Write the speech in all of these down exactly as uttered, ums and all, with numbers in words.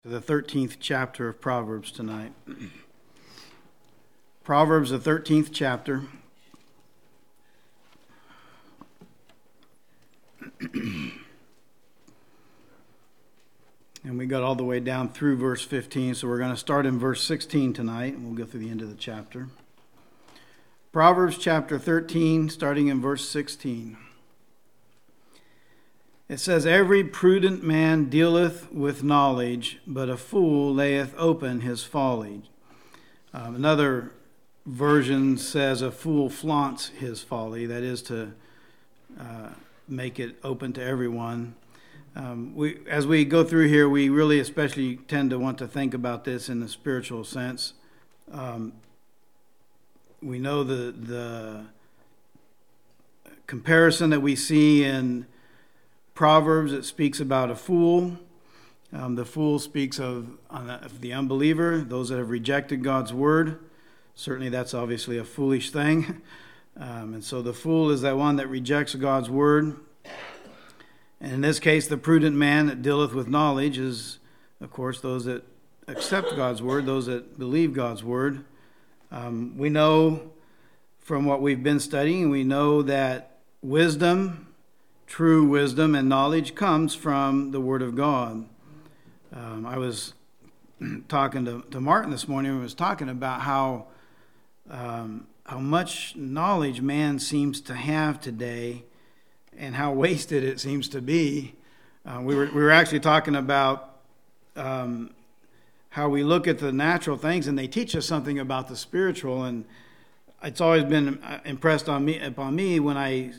To the thirteenth chapter of Proverbs tonight. Proverbs, the thirteenth chapter. And we got all the way down through verse fifteen, so we're going to start in verse sixteen tonight, and we'll go through the end of the chapter. Proverbs chapter thirteen, starting in verse sixteen. It says, "Every prudent man dealeth with knowledge, but a fool layeth open his folly." Um, another version says, "A fool flaunts his folly," that is to uh, make it open to everyone. Um, we, as we go through here, we really especially tend to want to think about this in the spiritual sense. Um, we know the the comparison that we see in Proverbs. It speaks about a fool. Um, the fool speaks of, of the unbeliever, those that have rejected God's word. Certainly that's obviously a foolish thing. Um, and so the fool is that one that rejects God's word. And in this case, the prudent man that dealeth with knowledge is, of course, those that accept God's word, those that believe God's word. Um, we know from what we've been studying, we know that wisdom, true wisdom and knowledge comes from the Word of God. Um, I was talking to, to Martin this morning. We was talking about how um, how much knowledge man seems to have today, and how wasted it seems to be. Uh, we were we were actually talking about um, how we look at the natural things, and they teach us something about the spiritual. And it's always been impressed on me upon me when I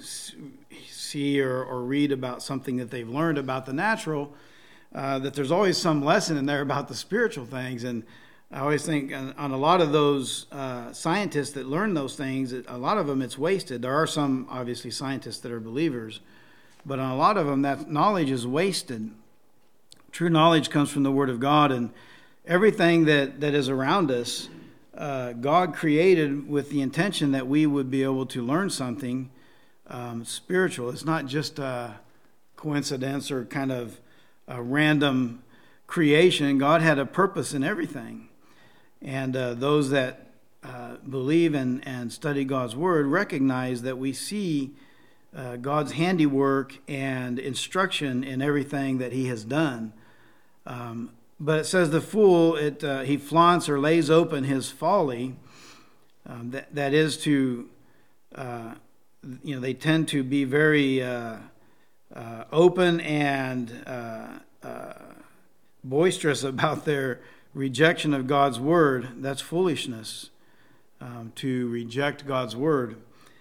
see or, or read about something that they've learned about the natural, uh, that there's always some lesson in there about the spiritual things. And I always think on, on a lot of those uh, scientists that learn those things, a lot of them it's wasted. There are some, obviously, scientists that are believers, but on a lot of them that knowledge is wasted. True knowledge comes from the Word of God, and everything that, that is around us, uh, God created with the intention that we would be able to learn something Um, spiritual. It's not just a coincidence or kind of a random creation. God had a purpose in everything. And uh, those that uh, believe and, and study God's Word recognize that we see uh, God's handiwork and instruction in everything that He has done. Um, but it says the fool, it uh, he flaunts or lays open his folly. Um, that, that is to... Uh, You know, they tend to be very uh, uh, open and uh, uh, boisterous about their rejection of God's word. That's foolishness, um, to reject God's word.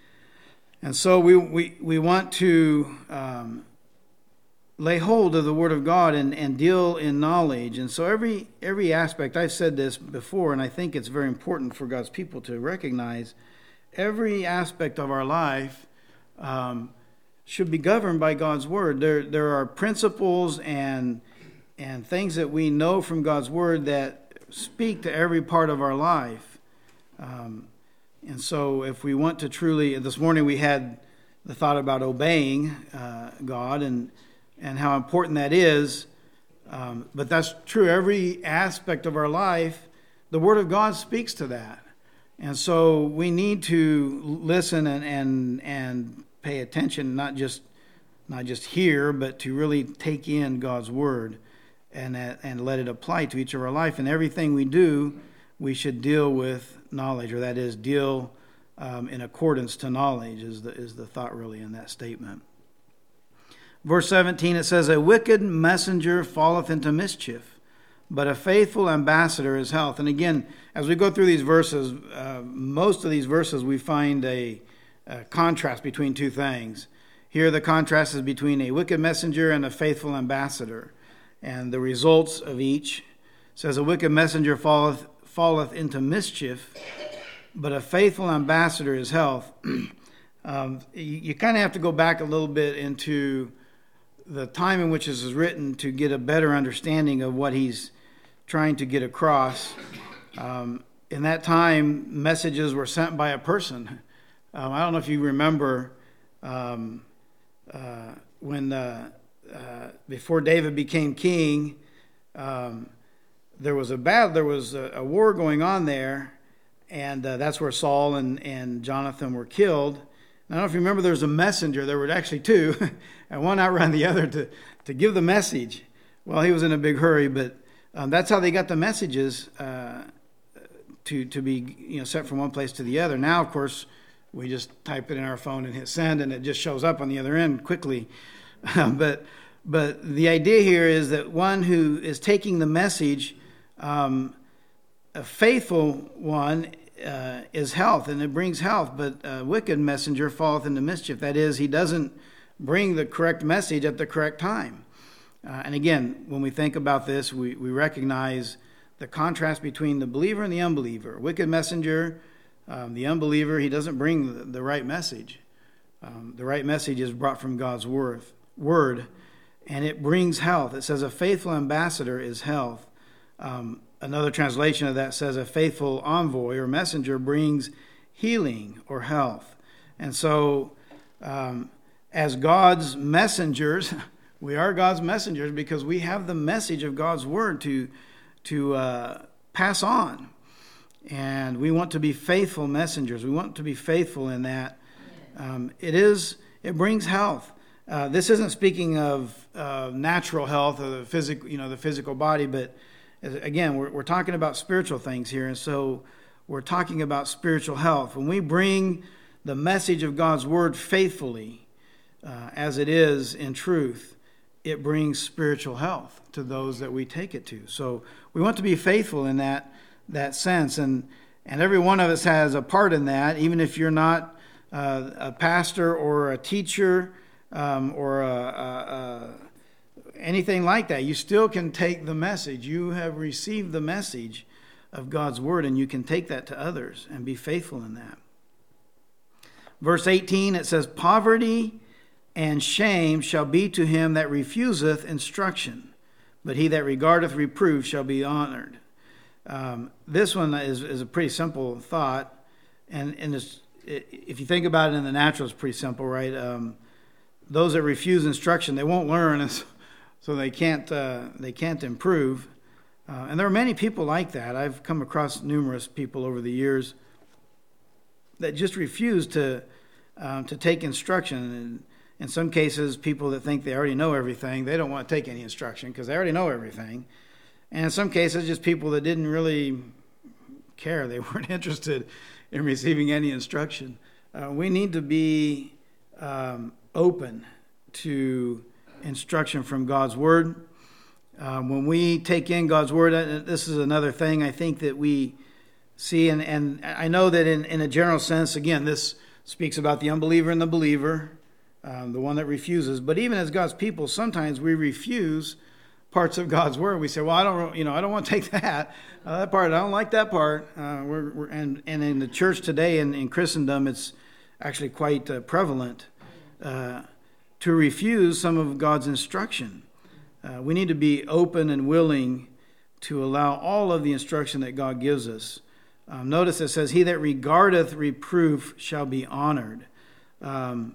And so we we, we want to um, lay hold of the word of God and, and deal in knowledge. And so every every aspect, I've said this before, and I think it's very important for God's people to recognize, every aspect of our life um, should be governed by God's word. There, there are principles and and things that we know from God's word that speak to every part of our life. Um, and so, if we want to truly, this morning we had the thought about obeying uh, God and and how important that is. Um, but that's true. Every aspect of our life, the word of God speaks to that. And so we need to listen and, and and pay attention, not just not just hear, but to really take in God's word and and let it apply to each of our life. And everything we do, we should deal with knowledge, or that is, deal um, in accordance to knowledge. Is the is the thought really in that statement? Verse seventeen, it says, "A wicked messenger falleth into mischief, but a faithful ambassador is health." And again, as we go through these verses, uh, most of these verses we find a, a contrast between two things. Here the contrast is between a wicked messenger and a faithful ambassador. And the results of each it says, "A wicked messenger falleth, falleth into mischief, but a faithful ambassador is health." um, you you kind of have to go back a little bit into the time in which this is written to get a better understanding of what he's trying to get across. Um, in that time, messages were sent by a person. Um, I don't know if you remember um, uh, when uh, uh, before David became king, um, there was a battle, there was a, a war going on there, and uh, that's where Saul and, and Jonathan were killed. I don't know if you remember, there was a messenger. There were actually two, and one outran the other to, to give the message. Well, he was in a big hurry, but um, that's how they got the messages uh, to to be you know sent from one place to the other. Now, of course, we just type it in our phone and hit send, and it just shows up on the other end quickly. but but the idea here is that one who is taking the message, um, a faithful one, Uh, is health, and it brings health, but a wicked messenger falleth into mischief. That is, he doesn't bring the correct message at the correct time. Uh, and again, when we think about this, we, we recognize the contrast between the believer and the unbeliever. Wicked messenger, um, the unbeliever, he doesn't bring the, the right message. Um, the right message is brought from God's word, word, and it brings health. It says a faithful ambassador is health. Um, Another translation of that says a faithful envoy or messenger brings healing or health. And so um, as God's messengers, we are God's messengers because we have the message of God's word to, to uh, pass on. And we want to be faithful messengers. We want to be faithful in that. Um, it is, it brings health. Uh, this isn't speaking of uh, natural health or the physical, you know, the physical body, but again, we're, we're talking about spiritual things here, and so we're talking about spiritual health. When we bring the message of God's word faithfully, uh, as it is in truth, it brings spiritual health to those that we take it to. So we want to be faithful in that that sense, and and every one of us has a part in that, even if you're not uh, a pastor or a teacher um, or a, a, a anything like that. You still can take the message. You have received the message of God's word, and you can take that to others and be faithful in that. Verse eighteen, it says, poverty and shame shall be to him that refuseth instruction, but he that regardeth reproof shall be honored. Um, this one is, is a pretty simple thought, and, and it's, it, if you think about it in the natural, it's pretty simple, right? Um, those that refuse instruction, they won't learn, and so they can't uh, they can't improve. Uh, and there are many people like that. I've come across numerous people over the years that just refuse to um, to take instruction. And in some cases, people that think they already know everything, they don't want to take any instruction because they already know everything. And in some cases, just people that didn't really care. They weren't interested in receiving any instruction. Uh, we need to be um, open to instruction from God's word. Um, when we take in God's word, uh, this is another thing I think that we see, and, and I know that in, in a general sense, again, this speaks about the unbeliever and the believer, um, the one that refuses. But even as God's people, sometimes we refuse parts of God's word. We say, "Well, I don't, you know, I don't want to take that uh, that part. I don't like that part." Uh, we're, we're and and in the church today, in, in Christendom, it's actually quite uh, prevalent. Uh, to refuse some of God's instruction. Uh, we need to be open and willing to allow all of the instruction that God gives us. Um, notice it says, he that regardeth reproof shall be honored. Um,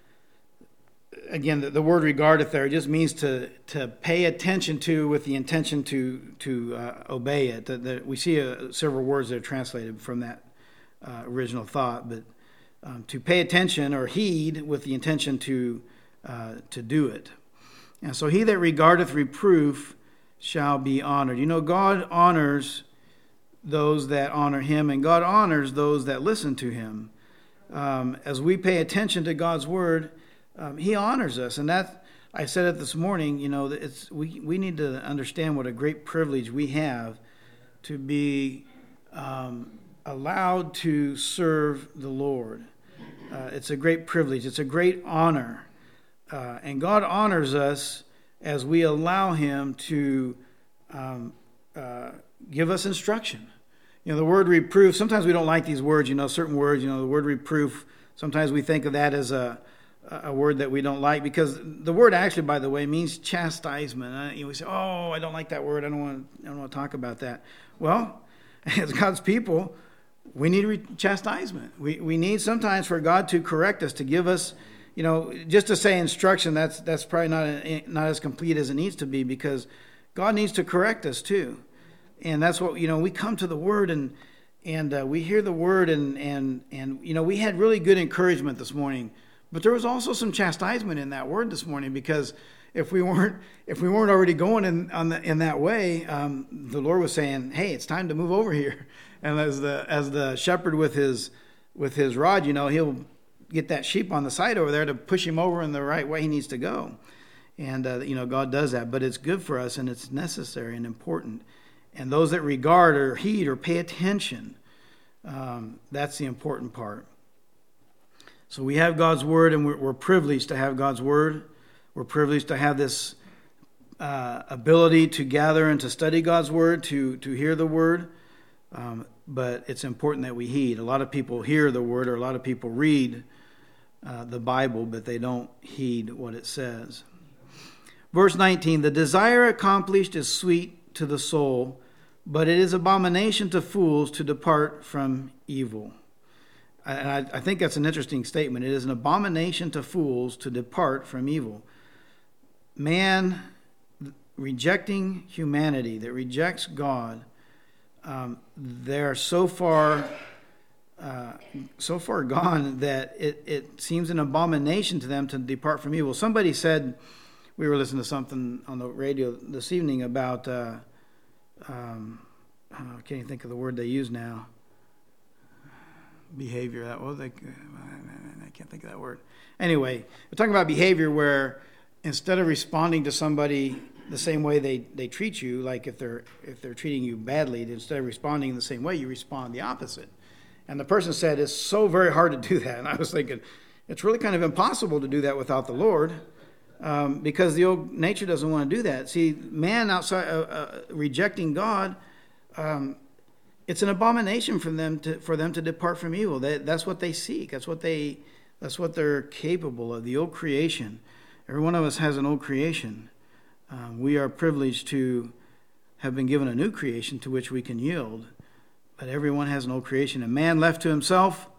again, the, the word regardeth there just means to to pay attention to with the intention to, to uh, obey it. The, the, we see uh, several words that are translated from that uh, original thought, but um, to pay attention or heed with the intention to Uh, to do it. And so he that regardeth reproof shall be honored. You know, God honors those that honor him, and God honors those that listen to him. Um, as we pay attention to God's word, um, he honors us. And that, I said it this morning, you know, it's we, we need to understand what a great privilege we have to be um, allowed to serve the Lord. Uh, it's a great privilege. It's a great honor. Uh, and God honors us as we allow him to um, uh, give us instruction. You know, the word reproof, sometimes we don't like these words, you know, certain words, you know, the word reproof, sometimes we think of that as a a word that we don't like, because the word actually, by the way, means chastisement. Uh, you know, we say, oh, I don't like that word. I don't want to, I don't want to talk about that. Well, as God's people, we need re- chastisement. We we need sometimes for God to correct us, to give us, you know, just to say instruction, that's that's probably not a, not as complete as it needs to be, because God needs to correct us too. And that's what, you know, we come to the Word and and uh, we hear the Word and, and, and, you know, we had really good encouragement this morning. But there was also some chastisement in that Word this morning, because if we weren't if we weren't already going in on the, in that way, um, the Lord was saying, "Hey, it's time to move over here." And as the as the shepherd with his with his rod, you know, he'll get that sheep on the side over there to push him over in the right way he needs to go. And uh, you know, God does that, but it's good for us and it's necessary and important. And those that regard or heed or pay attention, um, that's the important part. So we have God's Word, and we're, we're privileged to have God's Word. We're privileged to have this uh, ability to gather and to study God's Word, to, to hear the Word. Um, but it's important that we heed. A lot of people hear the Word, or a lot of people read uh, the Bible, but they don't heed what it says. Verse nineteen, the desire accomplished is sweet to the soul, but it is abomination to fools to depart from evil. And I, I think that's an interesting statement. It is an abomination to fools to depart from evil. Man rejecting humanity, that rejects God, um, they're so far uh, so far gone that it, it seems an abomination to them to depart from evil. Somebody said, we were listening to something on the radio this evening about, uh, um, I can't even think of the word they use now. Behavior. That was like, I can't think of that word. Anyway, we're talking about behavior where instead of responding to somebody the same way they, they treat you, like if they're if they're treating you badly, instead of responding in the same way, you respond the opposite. And the person said, it's so very hard to do that. And I was thinking, it's really kind of impossible to do that without the Lord, um, because the old nature doesn't want to do that. See, man outside uh, uh, rejecting God, um, it's an abomination for them to for them to depart from evil. They, that's what they seek. That's what they that's what they're capable of. The old creation. Every one of us has an old creation. Um, we are privileged to have been given a new creation to which we can yield. But everyone has an old creation. A man left to himself,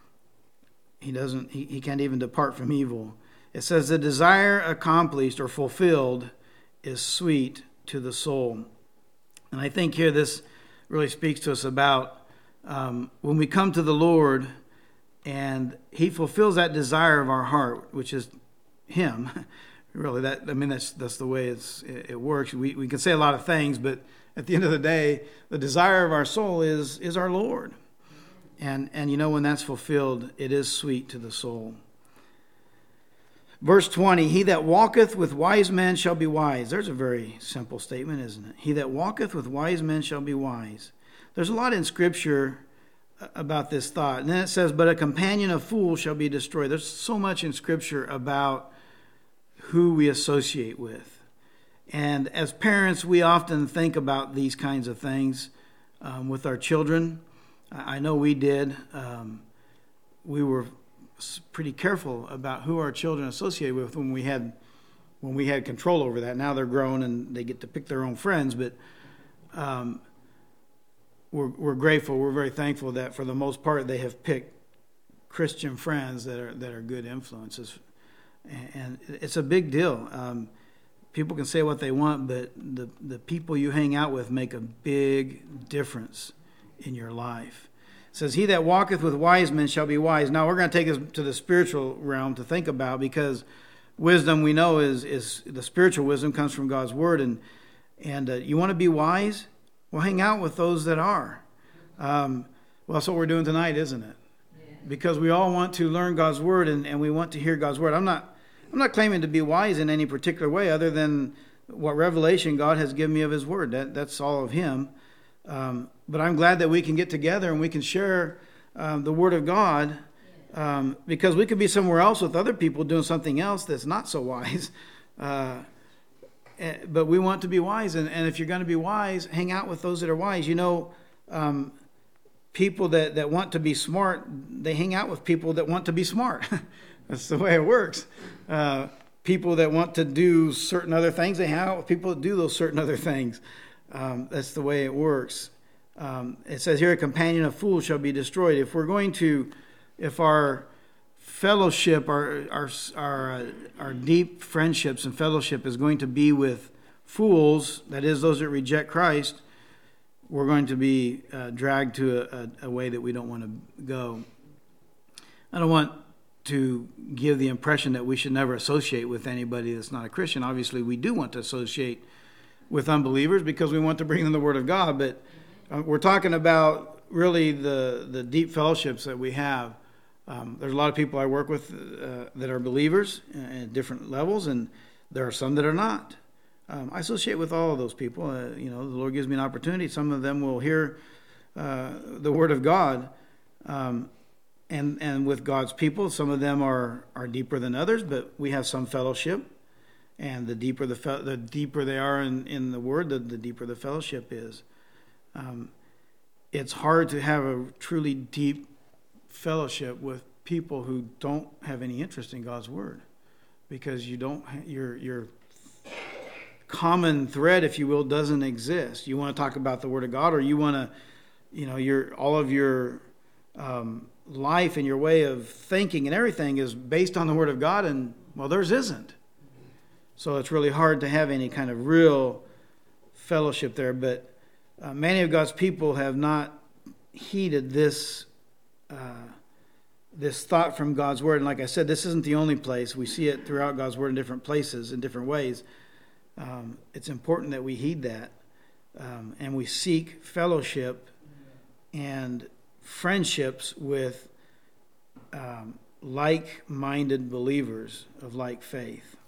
he doesn't. He, he can't even depart from evil. It says the desire accomplished or fulfilled is sweet to the soul. And I think here this really speaks to us about um, when we come to the Lord and He fulfills that desire of our heart, which is Him. Really, that I mean, that's that's the way it's it, it works. We we can say a lot of things, but at the end of the day, the desire of our soul is is our Lord. And and you know, when that's fulfilled, it is sweet to the soul. Verse twenty, he that walketh with wise men shall be wise. There's a very simple statement, isn't it? He that walketh with wise men shall be wise. There's a lot in Scripture about this thought. And then it says, but a companion of fools shall be destroyed. There's so much in Scripture about who we associate with. And as parents, we often think about these kinds of things um, with our children. I know we did. Um, we were pretty careful about who our children associated with when we had when we had control over that. Now they're grown and they get to pick their own friends, but um, we're we're grateful. We're very thankful that for the most part they have picked Christian friends that are that are good influences, and it's a big deal. Um, people can say what they want, but the the people you hang out with make a big difference in your life. It says, he that walketh with wise men shall be wise. Now, we're going to take this to the spiritual realm to think about, because wisdom, we know, is is the spiritual wisdom comes from God's Word. And and uh, you want to be wise? Well, hang out with those that are. Um, well, that's what we're doing tonight, isn't it? Yeah. Because we all want to learn God's Word, and, and we want to hear God's Word. I'm not I'm not claiming to be wise in any particular way other than what revelation God has given me of His Word. That That's all of Him. Um, but I'm glad that we can get together and we can share um, the Word of God, um, because we could be somewhere else with other people doing something else that's not so wise. Uh, but we want to be wise. And, and if you're going to be wise, hang out with those that are wise. You know, um, people that, that want to be smart, they hang out with people that want to be smart. That's the way it works. Uh, people that want to do certain other things, they hang out with people that do those certain other things. Um, that's the way it works. Um, it says here, a companion of fools shall be destroyed. If we're going to, if our fellowship, our our our, uh, our deep friendships and fellowship is going to be with fools, that is, those that reject Christ, we're going to be uh, dragged to a, a, a way that we don't want to go. I don't want to give the impression that we should never associate with anybody that's not a Christian. Obviously, we do want to associate with unbelievers because we want to bring them the Word of God, but uh, we're talking about really the, the deep fellowships that we have. Um, there's a lot of people I work with uh, that are believers at different levels, and there are some that are not. Um, I associate with all of those people. Uh, you know, the Lord gives me an opportunity. Some of them will hear uh, the Word of God, um, and and with God's people. Some of them are are deeper than others, but we have some fellowship. And the deeper the fe- the deeper they are in, in the Word, the, the deeper the fellowship is. Um, it's hard to have a truly deep fellowship with people who don't have any interest in God's Word, because you don't your your common thread, if you will, doesn't exist. You want to talk about the Word of God, or you want to, you know, your all of your um, life and your way of thinking and everything is based on the Word of God, and well, theirs isn't. So it's really hard to have any kind of real fellowship there. But uh, many of God's people have not heeded this uh, this thought from God's Word. And like I said, this isn't the only place. We see it throughout God's Word in different places, in different ways. Um, it's important that we heed that, um, and we seek fellowship and friendships with um, like-minded believers of like faith.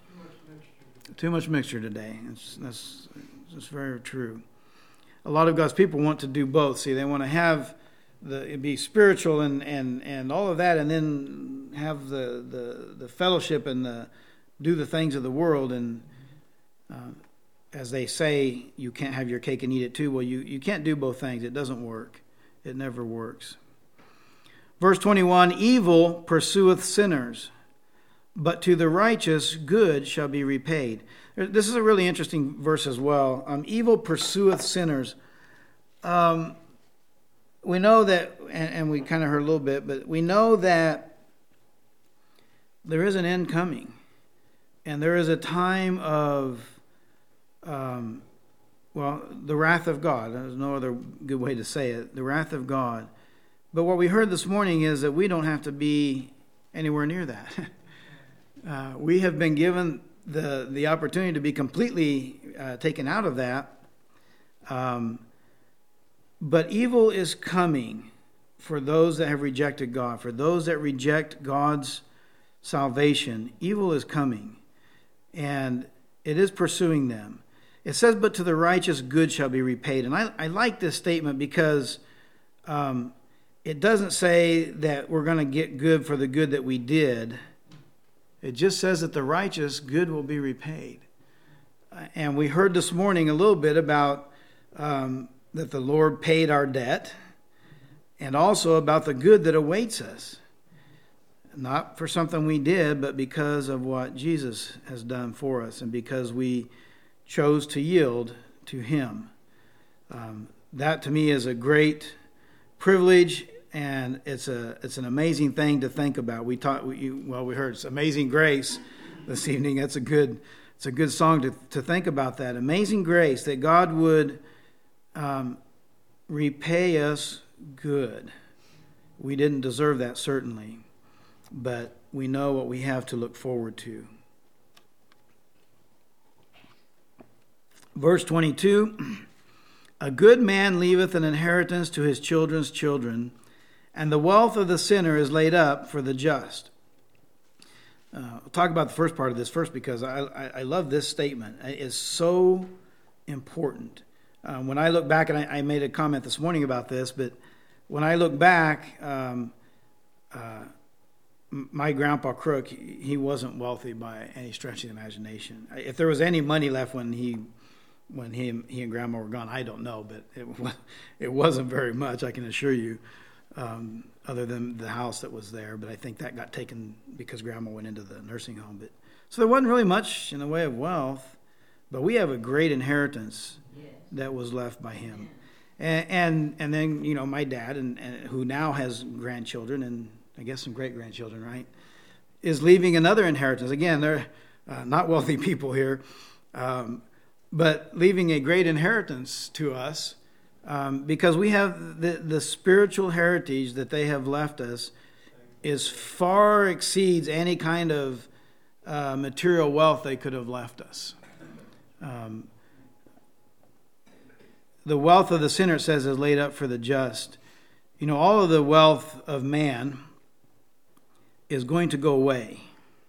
Too much mixture today. It's, that's, that's very true. A lot of God's people want to do both. See, they want to have the it be spiritual and, and, and all of that, and then have the, the, the fellowship and the do the things of the world. And uh, as they say, you can't have your cake and eat it too. Well, you, you can't do both things. It doesn't work. It never works. Verse twenty-one, evil pursueth sinners, but to the righteous good shall be repaid. This is a really interesting verse as well. Um, evil pursueth sinners. Um, we know that, and, and we kind of heard a little bit, but we know that there is an end coming. And there is a time of, um, well, the wrath of God. There's no other good way to say it. The wrath of God. But what we heard this morning is that we don't have to be anywhere near that. Uh, we have been given the the opportunity to be completely uh, taken out of that. Um, but evil is coming for those that have rejected God. For those that reject God's salvation, evil is coming. And it is pursuing them. It says, but to the righteous good shall be repaid. And I, I like this statement because um, it doesn't say that we're going to get good for the good that we did. It just says that the righteous good will be repaid. And we heard this morning a little bit about um, that the Lord paid our debt, and also about the good that awaits us. Not for something we did, but because of what Jesus has done for us, and because we chose to yield to Him. Um, that to me is a great privilege. And it's a it's an amazing thing to think about. We taught we, well. We heard it's Amazing Grace this evening. That's a good it's a good song to to think about. That Amazing Grace, that God would um, repay us good. We didn't deserve that, certainly, but we know what we have to look forward to. Verse twenty-two: a good man leaveth an inheritance to his children's children, and the wealth of the sinner is laid up for the just. Uh, I'll talk about the first part of this first, because I, I, I love this statement. It is so important. Uh, when I look back, and I, I made a comment this morning about this, but when I look back, um, uh, my grandpa Crook, he wasn't wealthy by any stretch of the imagination. If there was any money left when he when he, he and Grandma were gone, I don't know, but it, it wasn't very much, I can assure you. Um, other than the house that was there, but I think that got taken because Grandma went into the nursing home. But so there wasn't really much in the way of wealth, but we have a great inheritance yes. that was left by him. And and, and then, you know, my dad, and, and who now has grandchildren, and I guess some great-grandchildren, right, is leaving another inheritance. Again, they're uh, not wealthy people here, um, but leaving a great inheritance to us Um, because we have the, the spiritual heritage that they have left us is far exceeds any kind of uh, material wealth they could have left us. Um, the wealth of the sinner, it says, is laid up for the just. You know, all of the wealth of man is going to go away.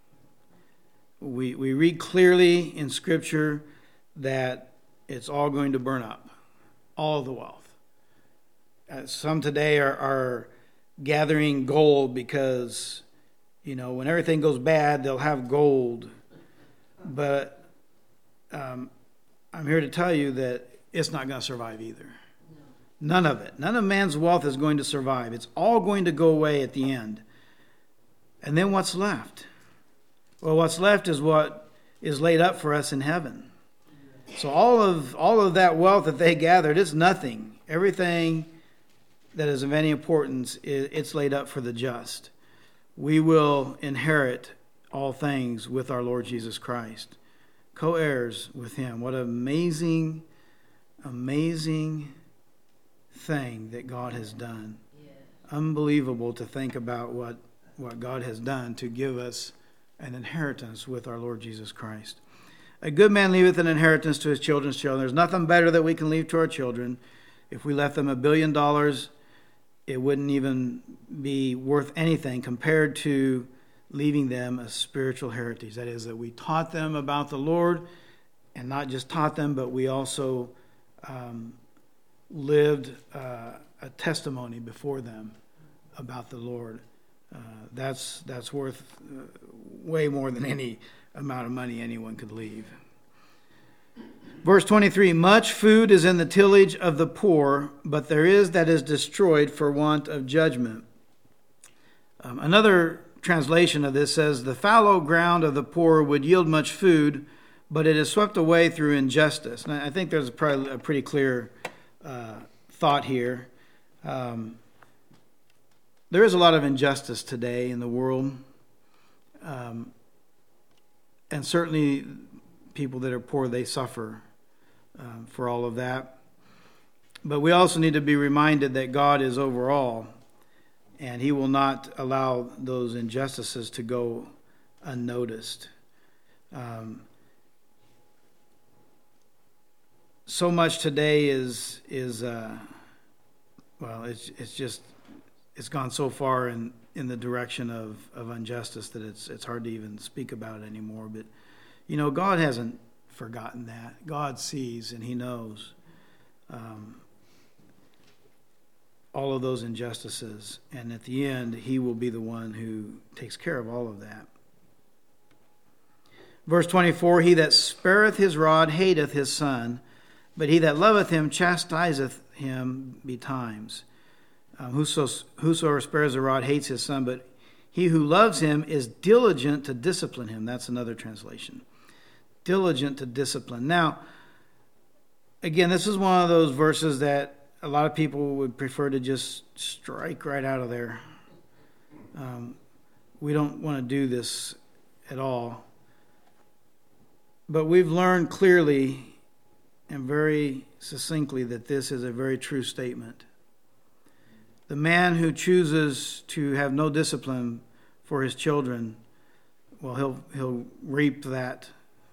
We we read clearly in Scripture that it's all going to burn up. All of the wealth. Uh, some today are, are gathering gold because, you know, when everything goes bad, they'll have gold. But um, I'm here to tell you that it's not going to survive either. None of it. None of man's wealth is going to survive. It's all going to go away at the end. And then what's left? Well, what's left is what is laid up for us in heaven. So all of all of that wealth that they gathered, it's nothing. Everything that is of any importance, it's laid up for the just. We will inherit all things with our Lord Jesus Christ. Co-heirs with him. What an amazing, amazing thing that God has done. Yeah. Unbelievable to think about what, what God has done to give us an inheritance with our Lord Jesus Christ. A good man leaveth an inheritance to his children's children. There's nothing better that we can leave to our children. If we left them a billion dollars, it wouldn't even be worth anything compared to leaving them a spiritual heritage. That is, that we taught them about the Lord, and not just taught them, but we also um, lived uh, a testimony before them about the Lord. Uh, that's that's worth uh, way more than any amount of money anyone could leave. Verse twenty-three, much food is in the tillage of the poor, but there is that is destroyed for want of judgment. Um, another translation of this says, the fallow ground of the poor would yield much food, but it is swept away through injustice. And I think there's probably a pretty clear uh, thought here. Um, there is a lot of injustice today in the world. Um, and certainly people that are poor, they suffer um, for all of that. But we also need to be reminded that God is over all, and he will not allow those injustices to go unnoticed. Um, so much today is is uh, well, it's it's just it's gone so far in, in the direction of, of injustice that it's it's hard to even speak about it anymore. But you know, God hasn't forgotten that. God sees and he knows um, all of those injustices, and at the end, he will be the one who takes care of all of that. Verse twenty-four, he that spareth his rod hateth his son, but he that loveth him chastiseth him betimes. Um, whoso, whosoever spares the rod hates his son, but he who loves him is diligent to discipline him. That's another translation. Diligent to discipline. Now, again, this is one of those verses that a lot of people would prefer to just strike right out of there. Um, we don't want to do this at all. But we've learned clearly and very succinctly that this is a very true statement. The man who chooses to have no discipline for his children, well, he'll he'll reap that.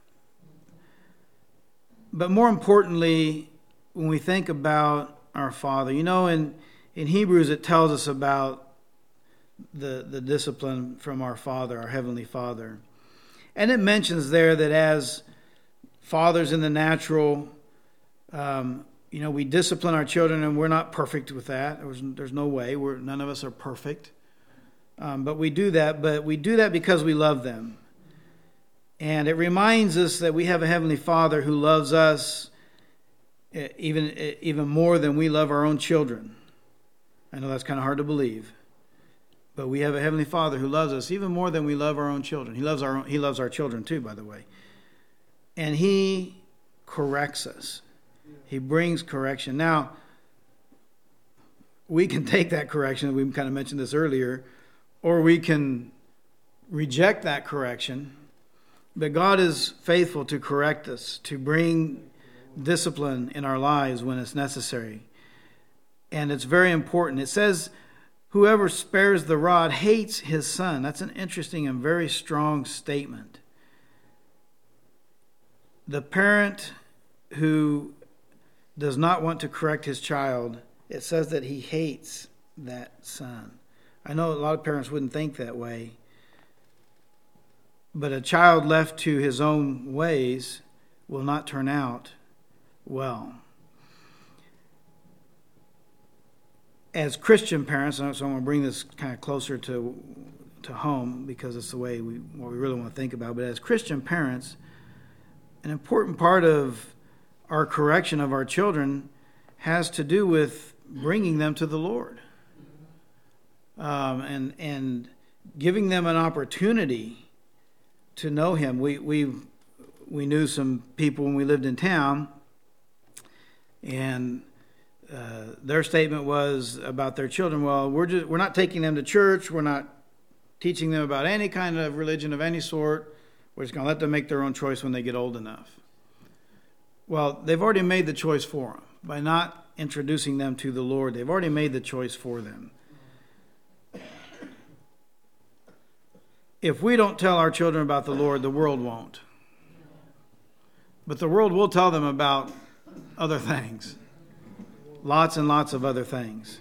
But more importantly, when we think about our Father, you know, in, in Hebrews it tells us about the, the discipline from our Father, our Heavenly Father. And it mentions there that as fathers in the natural, um, you know, we discipline our children, and we're not perfect with that. There's, there's no way. We're, none of us are perfect. Um, but we do that, but we do that because we love them. And it reminds us that we have a Heavenly Father who loves us even, even more than we love our own children. I know that's kind of hard to believe. But we have a Heavenly Father who loves us even more than we love our own children. He loves our own, He loves our children too, by the way. And He corrects us. He brings correction. Now, we can take that correction, we kind of mentioned this earlier, or we can reject that correction. But God is faithful to correct us, to bring discipline in our lives when it's necessary. And it's very important. It says, whoever spares the rod hates his son. That's an interesting and very strong statement. The parent who does not want to correct his child, it says that he hates that son. I know a lot of parents wouldn't think that way, but a child left to his own ways will not turn out well. As Christian parents, so I'm going to bring this kind of closer to to home because it's the way we what we really want to think about. But as Christian parents, an important part of our correction of our children has to do with bringing them to the Lord, um, and and giving them an opportunity to know Him. We we we knew some people when we lived in town, and Uh, their statement was about their children, well, we're just we're not taking them to church, we're not teaching them about any kind of religion of any sort, we're just going to let them make their own choice when they get old enough. Well, they've already made the choice for them. By not introducing them to the Lord, they've already made the choice for them. If we don't tell our children about the Lord, the world won't. But the world will tell them about other things. Lots and lots of other things.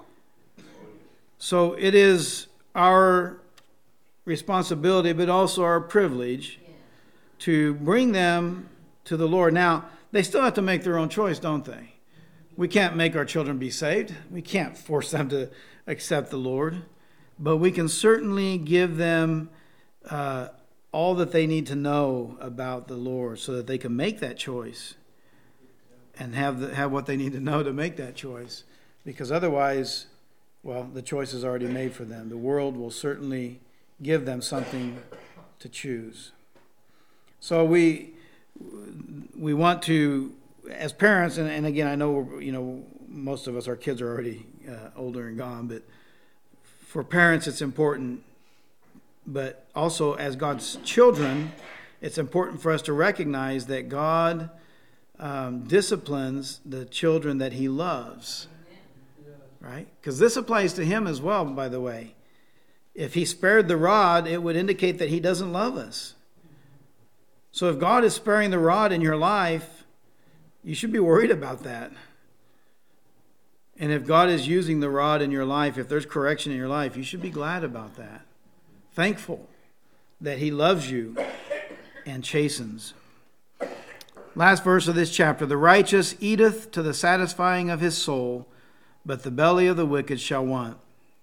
So it is our responsibility, but also our privilege to bring them to the Lord. Now, they still have to make their own choice, don't they? We can't make our children be saved. We can't force them to accept the Lord. But we can certainly give them uh, all that they need to know about the Lord so that they can make that choice. And have the, have what they need to know to make that choice. Because otherwise, well, the choice is already made for them. The world will certainly give them something to choose. So we we want to, as parents, and, and again, I know, you know, most of us, our kids are already uh, older and gone, but for parents it's important. But also as God's children, it's important for us to recognize that God Um, disciplines the children that He loves, right? Because this applies to Him as well, by the way. If He spared the rod, it would indicate that He doesn't love us. So if God is sparing the rod in your life, you should be worried about that. And if God is using the rod in your life, if there's correction in your life, you should be glad about that. Thankful that He loves you and chastens. Last verse of this chapter, the righteous eateth to the satisfying of his soul, but the belly of the wicked shall want.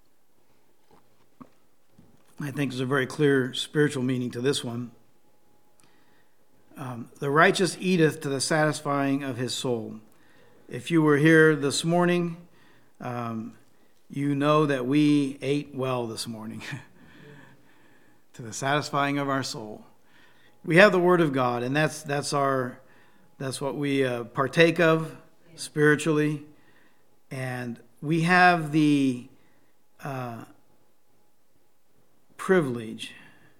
I think there's a very clear spiritual meaning to this one. Um, the righteous eateth to the satisfying of his soul. If you were here this morning, um, you know that we ate well this morning. To the satisfying of our soul. We have the Word of God, and that's that's our... That's what we uh, partake of spiritually. And we have the uh, privilege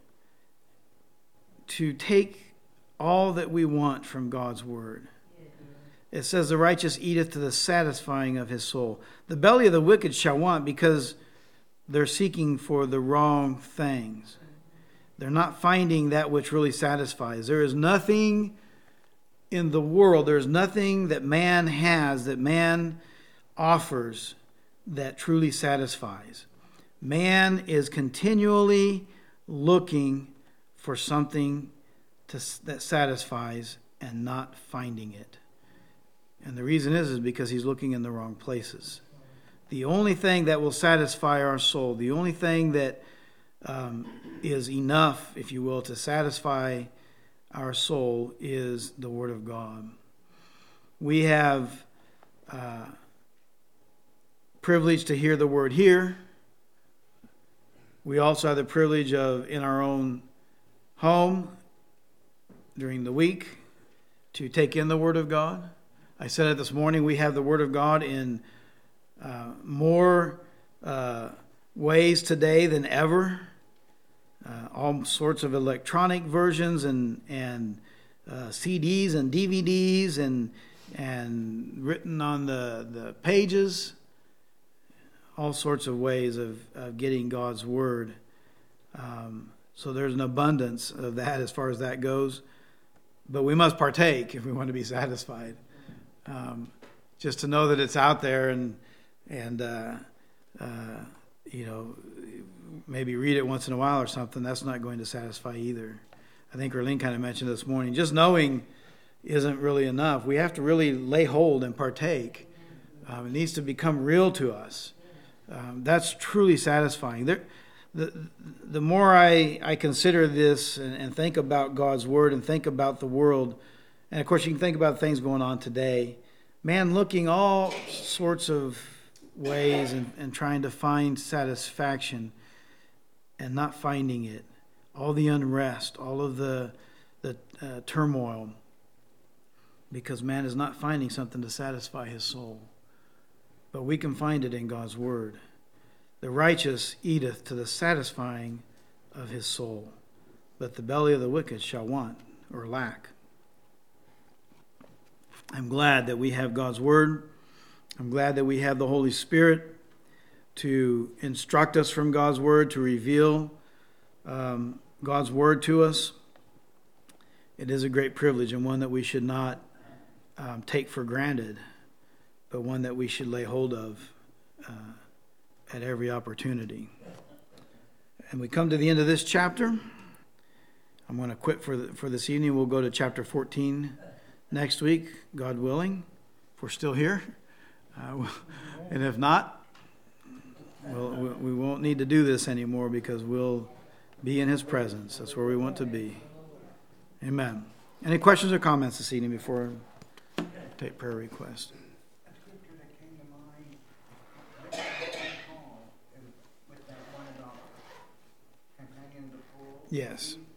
to take all that we want from God's Word. It says, the righteous eateth to the satisfying of his soul. The belly of the wicked shall want, because they're seeking for the wrong things. They're not finding that which really satisfies. There is nothing in the world, there's nothing that man has, that man offers, that truly satisfies. Man is continually looking for something to, that satisfies and not finding it. And the reason is, is because he's looking in the wrong places. The only thing that will satisfy our soul, the only thing that um, is enough, if you will, to satisfy our soul is the Word of God. We have uh, privilege to hear the Word here. We also have the privilege of, in our own home, during the week, to take in the Word of God. I said it this morning, we have the Word of God in uh, more uh, ways today than ever. Uh, all sorts of electronic versions and and uh, C Ds and D V Ds and and written on the, the pages all sorts of ways of, of getting God's word. Um, so there's an abundance of that as far as that goes. But we must partake if we want to be satisfied. Um, just to know that it's out there and, and uh, uh, you know, maybe read it once in a while or something, that's not going to satisfy either. I think Erlene kind of mentioned this morning, just knowing isn't really enough. We have to really lay hold and partake. Um, it needs to become real to us. Um, that's truly satisfying. There, the the more I, I consider this and, and think about God's word and think about the world, and of course you can think about things going on today, man looking all sorts of ways and, and trying to find satisfaction and not finding it, all the unrest, all of the, the uh, turmoil, because man is not finding something to satisfy his soul. But we can find it in God's word. The righteous eateth to the satisfying of his soul, but the belly of the wicked shall want or lack. I'm glad that we have God's word. I'm glad that we have the Holy Spirit to instruct us from God's word, to reveal um, God's word to us. It is a great privilege and one that we should not um, take for granted, but one that we should lay hold of uh, at every opportunity. And we come to the end of this chapter. I'm going to quit for the, for this evening. We'll go to chapter fourteen next week, God willing, if we're still here. Uh, and if not, we'll, we won't need to do this anymore because we'll be in his presence. That's where we want to be. Amen. Any questions or comments this evening before I take prayer requests? Yes.